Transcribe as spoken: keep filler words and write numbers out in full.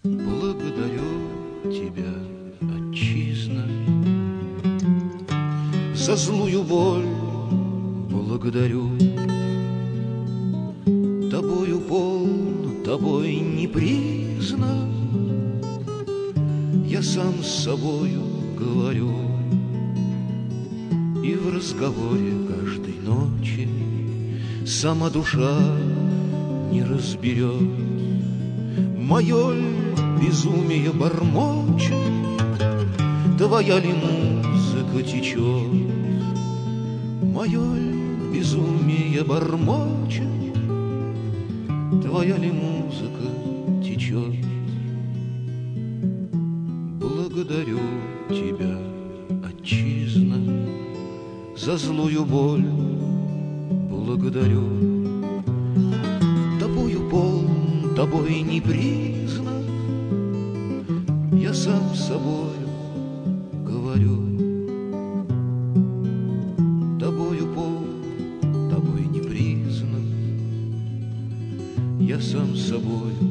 Благодарю тебя, отчизна, за злую боль благодарю. Тобою полн, тобой не признан, я сам с собою говорю. И в разговоре каждой ночи сама душа не разберет. Мое ль безумие бормочет, твоя ли музыка течет? Мое ль безумие бормочет, твоя ли музыка течет? Благодарю тебя, отчизна, за злую боль благодарю. Тобою полн, тобой не признан, я сам с собою говорю. Тобою полн, тобой не признан, я сам с собою